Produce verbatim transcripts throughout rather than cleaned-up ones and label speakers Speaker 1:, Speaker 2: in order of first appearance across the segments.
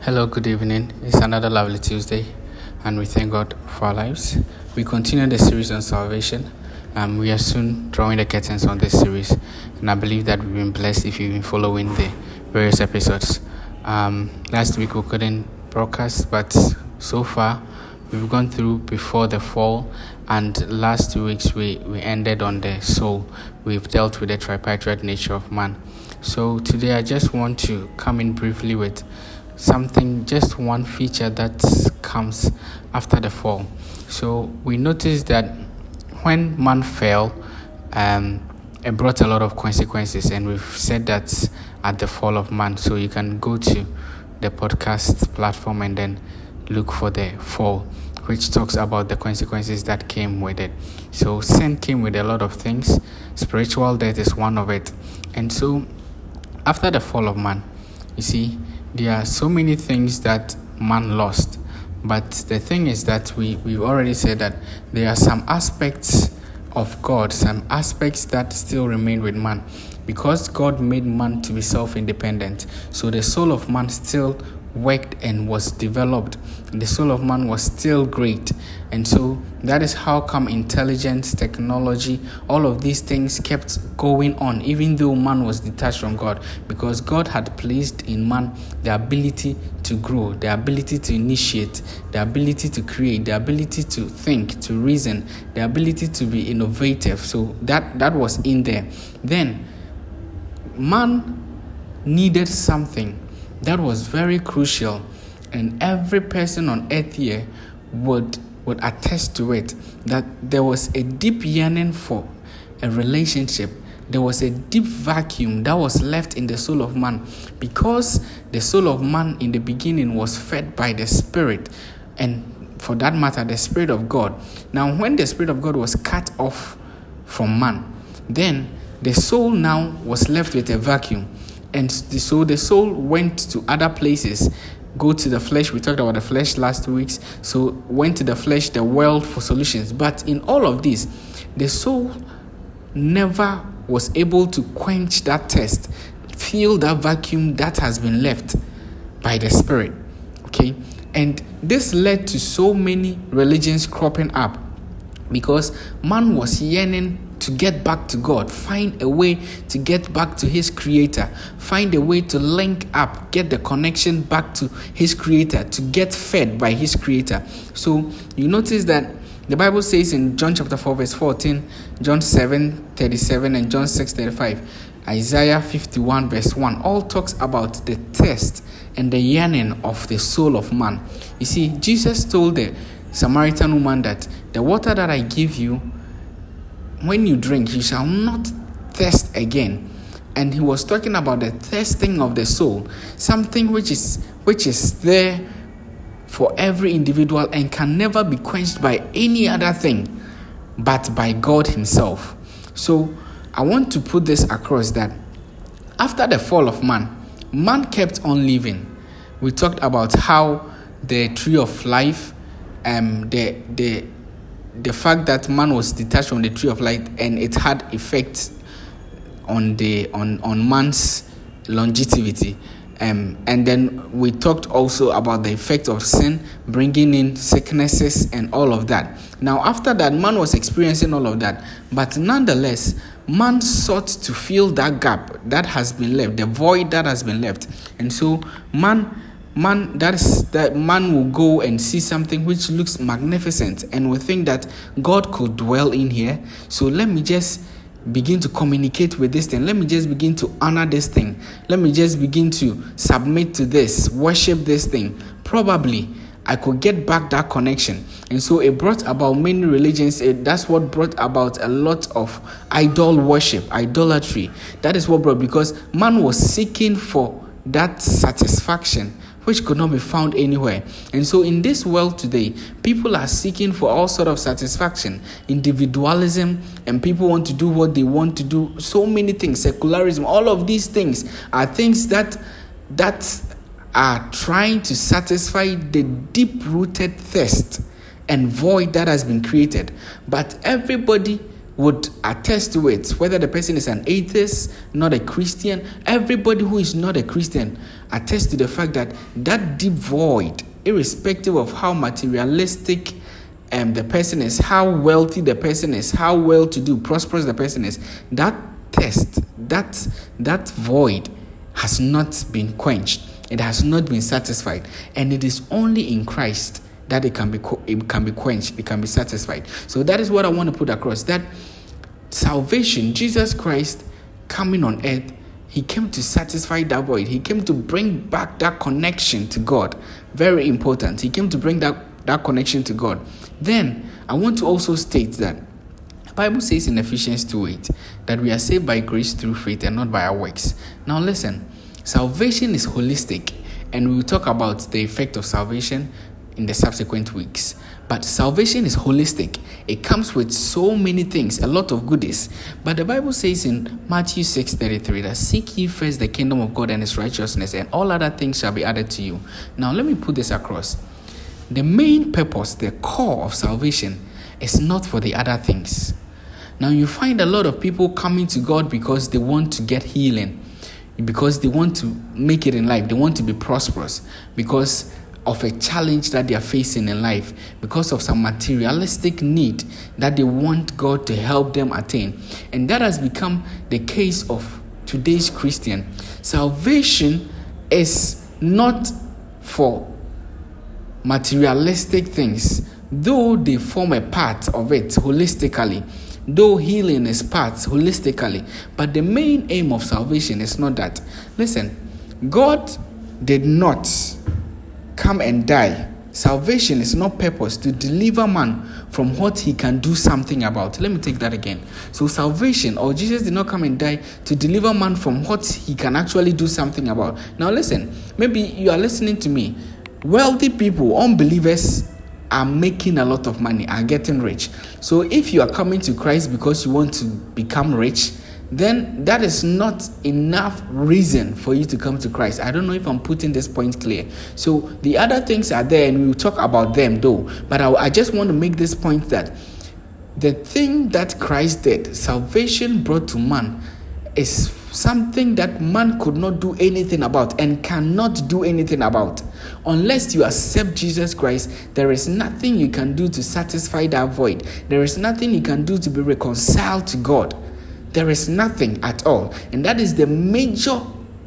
Speaker 1: Hello, good evening. It's another lovely Tuesday, and we thank God for our lives. We continue the series on salvation. Um, we are soon drawing the curtains on this series, and I believe that we've been blessed if you've been following the various episodes. Um, last week we couldn't broadcast, but so far we've gone through before the fall, and last two weeks we, we ended on the soul. We've dealt with the tripartite nature of man. So today I just want to come in briefly with something, just one feature that comes after the fall. So we noticed that when man fell, um, it brought a lot of consequences, and we've said that at the fall of man. So you can go to the podcast platform and then look for the fall, which talks about the consequences that came with it. So sin came with a lot of things. Spiritual death is one of it. And so after the fall of man, you see, there are so many things that man lost. But the thing is that we, we've already said that there are some aspects of God, some aspects that still remain with man. Because God made man to be self-independent, so the soul of man still worked and was developed. The soul of man was still great. And so that is how come intelligence, technology, all of these things kept going on, even though man was detached from God, because God had placed in man the ability to grow, the ability to initiate, the ability to create, the ability to think, to reason, the ability to be innovative. So that, that was in there. Then man needed something that was very crucial, and every person on earth here would would attest to it, that there was a deep yearning for a relationship. There was a deep vacuum that was left in the soul of man, because the soul of man in the beginning was fed by the Spirit, and for that matter, the Spirit of God. Now, when the Spirit of God was cut off from man, then the soul now was left with a vacuum. And so the soul went to other places, go to the flesh. We talked about the flesh last week. So went to the flesh, the world, for solutions. But in all of this, the soul never was able to quench that thirst, fill that vacuum that has been left by the Spirit. Okay? And this led to so many religions cropping up, because man was yearning to get back to God, find a way to get back to his creator, find a way to link up, get the connection back to his creator, to get fed by his creator. So you notice that the Bible says in John chapter four verse fourteen, John seven thirty-seven, and John six thirty-five, Isaiah fifty-one verse one, all talks about the thirst and the yearning of the soul of man. You see, Jesus told the Samaritan woman that the water that I give you, when you drink, you shall not thirst again. And he was talking about the thirsting of the soul, something which is which is there for every individual and can never be quenched by any other thing but by God himself. So I want to put this across, that after the fall of man, man kept on living. We talked about how the tree of life, um, the the the fact that man was detached from the tree of life, and it had effects on the on, on man's longevity. Um, and then we talked also about the effect of sin bringing in sicknesses and all of that. Now, after that, man was experiencing all of that, but nonetheless, man sought to fill that gap that has been left, the void that has been left. And so man Man, that is that man will go and see something which looks magnificent and will think that God could dwell in here. So let me just begin to communicate with this thing. Let me just begin to honor this thing. Let me just begin to submit to this, worship this thing. Probably I could get back that connection. And so it brought about many religions. It, that's what brought about a lot of idol worship, idolatry. That is what brought, because man was seeking for that satisfaction which could not be found anywhere. And so in this world today, people are seeking for all sort of satisfaction, individualism, and people want to do what they want to do. So many things, secularism, all of these things are things that that are trying to satisfy the deep-rooted thirst and void that has been created. But everybody would attest to it, whether the person is an atheist, not a Christian. Everybody who is not a Christian attests to the fact that that deep void, irrespective of how materialistic um, the person is, how wealthy the person is, how well-to-do, prosperous the person is, that thirst, that, that void has not been quenched. It has not been satisfied. And it is only in Christ that it can be it can be quenched, it can be satisfied. So that is what I want to put across, that salvation, Jesus Christ coming on earth, he came to satisfy that void. He came to bring back that connection to God. Very important. He came to bring that, that connection to God. Then, I want to also state that the Bible says in Ephesians two eight that we are saved by grace through faith and not by our works. Now listen, salvation is holistic, and we will talk about the effect of salvation in the subsequent weeks. But salvation is holistic. It comes with so many things, a lot of goodies. But the Bible says in Matthew six thirty-three that seek ye first the kingdom of God and his righteousness, and all other things shall be added to you. Now let me put this across. The main purpose, the core of salvation, is not for the other things. Now you find a lot of people coming to God because they want to get healing, because they want to make it in life, they want to be prosperous, because of a challenge that they are facing in life, because of some materialistic need that they want God to help them attain. And that has become the case of today's Christian. Salvation is not for materialistic things, though they form a part of it holistically, though healing is part holistically. But the main aim of salvation is not that. Listen, God did not come and die. Salvation is not purpose to deliver man from what he can do something about. Let me take that again. So salvation, or Jesus did not come and die to deliver man from what he can actually do something about. Now listen, maybe you are listening to me. Wealthy people, unbelievers, are making a lot of money, are getting rich. So if you are coming to Christ because you want to become rich, then that is not enough reason for you to come to Christ. I don't know if I'm putting this point clear. So the other things are there, and we will talk about them though. But I, I just want to make this point that the thing that Christ did, salvation brought to man, is something that man could not do anything about and cannot do anything about. Unless you accept Jesus Christ, there is nothing you can do to satisfy that void. There is nothing you can do to be reconciled to God. There is nothing at all. And that is the major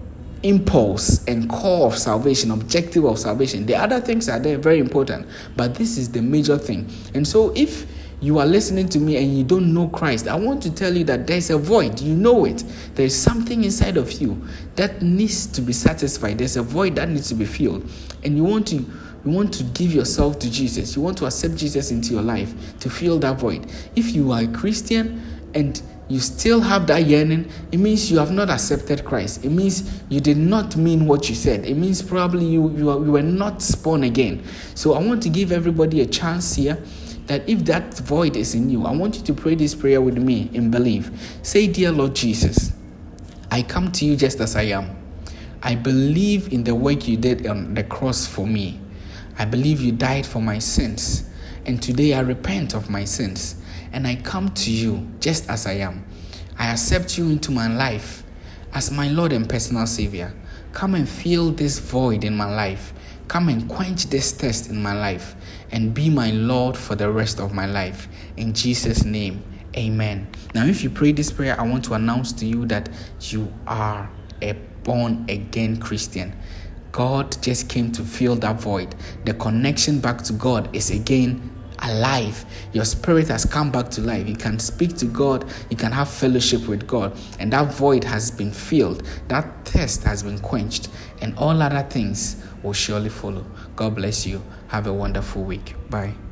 Speaker 1: impulse and core of salvation, objective of salvation. The other things are there, very important, but this is the major thing. And so if you are listening to me and you don't know Christ, I want to tell you that there's a void. You know it. There's something inside of you that needs to be satisfied. There's a void that needs to be filled. And you want to you want to give yourself to Jesus. You want to accept Jesus into your life to fill that void. If you are a Christian and you still have that yearning, it means you have not accepted Christ. It means you did not mean what you said. It means probably you, you, are, you were not born again. So I want to give everybody a chance here that if that void is in you, I want you to pray this prayer with me in belief. Say, dear Lord Jesus, I come to you just as I am. I believe in the work you did on the cross for me. I believe you died for my sins. And today I repent of my sins. And I come to you just as I am. I accept you into my life as my Lord and personal Savior. Come and fill this void in my life. Come and quench this thirst in my life. And be my Lord for the rest of my life. In Jesus' name, amen. Now, if you pray this prayer, I want to announce to you that you are a born-again Christian. God just came to fill that void. The connection back to God is again alive. Your spirit has come back to life. You can speak to God. You can have fellowship with God. And that void has been filled. That thirst has been quenched. And all other things will surely follow. God bless you. Have a wonderful week. Bye.